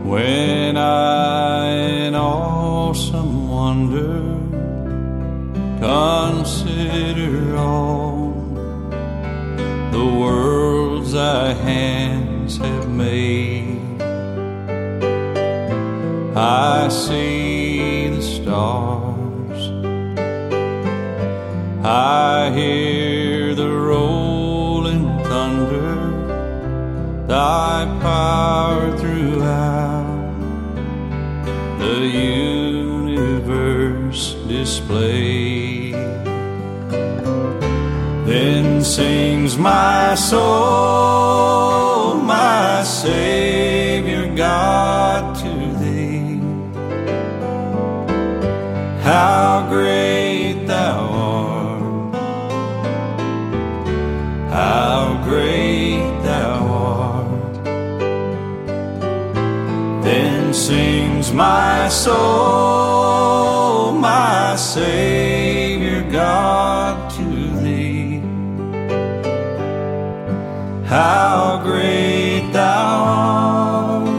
when I in awesome wonder consider all the worlds thy hands have made. I see the stars, I hear the rolling thunder, thy power throughout the universe display. Then sings my soul, my Savior God, to thee. How great thou art, how great thou art. Then sings my soul, my Savior God, to thee. How great thou art,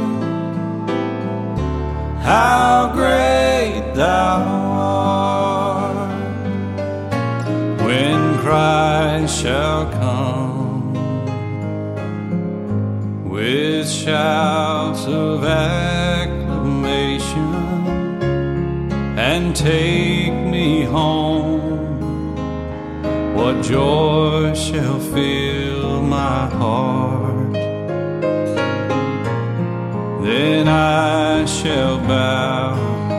how great thou art. When Christ shall come with shouts of acclamation and take me home, what joy shall fill my heart. Then I shall bow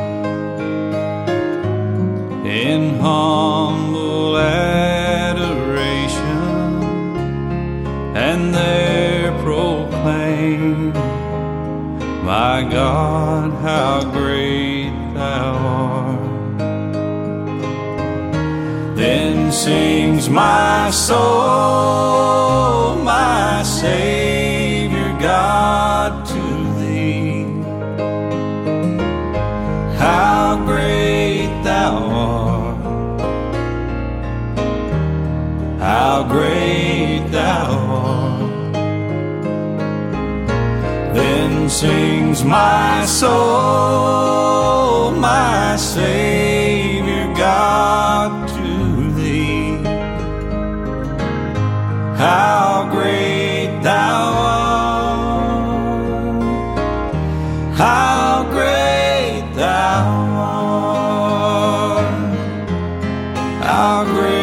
in humble adoration and there proclaim, my God, how great thou art. Then sings my soul, my Savior God, to thee. How great thou art, how great thou art. Then sings my soul, my Savior God, to thee. How great thou art, how great thou art, how great